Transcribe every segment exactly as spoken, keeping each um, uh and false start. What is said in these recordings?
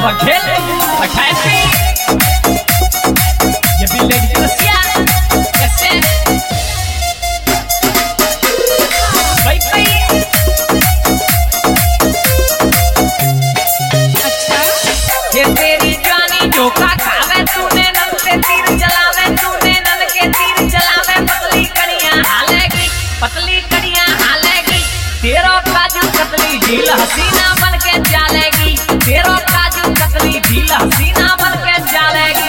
बघेल अठासी ये भी लेडी रसिया कैसे भाई भाई अच्छा ये तेरी जानी धोखा खावे तूने नन से तीर चलावे तूने नन के तीर चलावे पतली कड़ियां हालेगी पतली कड़ियां हालेगी तेरा काजू कतली ढील हसीना बन के जालेगी तेरा काजू कतली ढील हसीना बन के जालेगी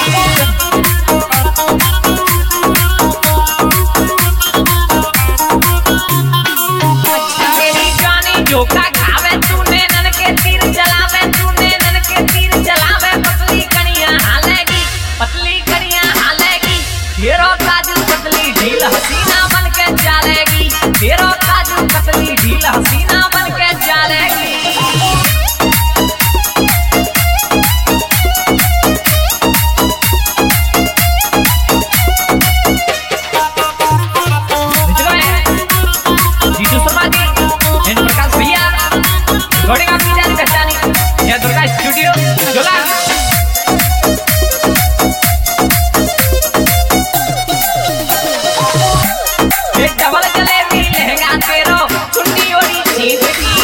तेरी जानी धोखा खावे तूने नन के तीर चलावे तूने नन के तीर चलावे पतली कड़ियां हालेगी पतली कड़ियां हालेगी तेरा काजू कतली ढील हसीना बन के जालेगी तेरा काजू कतली ढील हसीना बन के जालेगी दुर्गा स्टूडियो जोला ये डबल जलेबी लहंगा तेरो चुन्नी ओढ़ी जीत की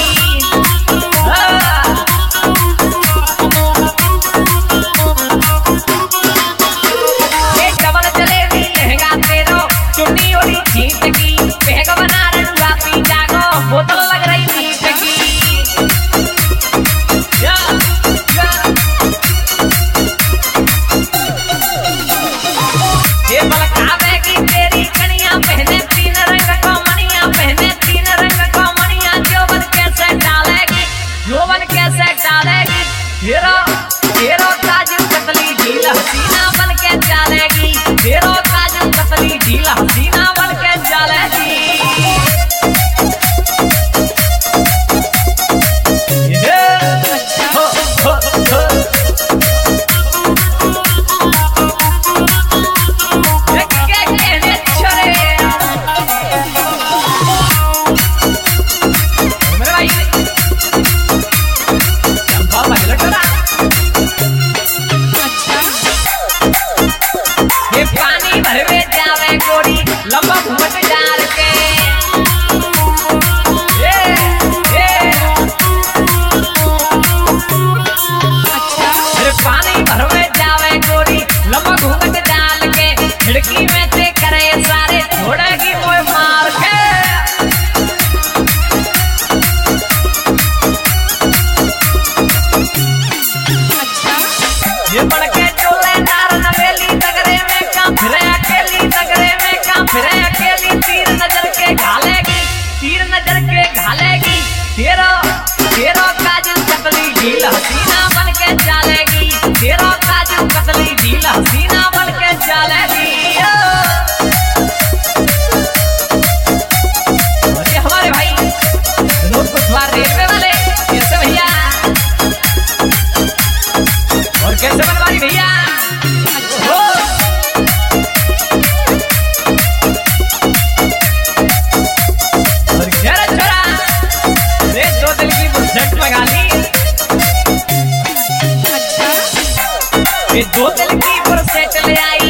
ये डबल जलेबी लहंगा तेरो चुन्नी ओढ़ी जीत की बेग बना रंगा पी जागो बोतल लग रही मीट की ये बलकावेगी तेरी कनियां पहने तीन रंग को मणियां पहने तीन रंग को मणियां जोवन कैसे डालेगी जोवन कैसे डालेगी तेरा तेरा काजू कतली ढील हसीना बन के जालेगी तेरा काजू कतली ढील हसीना बन के जालेगी ये हो हो हो लंबा घूमट डाल के ये ये अच्छा फिर पानी भरवे जावे गोरी लंबा घूमट डाल के खिड़की में से करे सारे छोड़ेगी मोए मार के अच्छा ये बढ़ के चोले नार नवेली तगरे में का फिरे अकेली तगरे में फिरे अकेली तीर नजर के घालेगी तीर नजर के घालेगी तेरा तेरा काजू कतली ढील हसीना बन के जालेगी तेरा काजू कतली ढील हसीना बन के जालेगी ये हमारे भाई विनोद कुशवाहा रेलवे वाले कैसे भैया और कैसे बनवारी भैया लगा ली अच्छा ये दो दिल की फुर्सत ले आई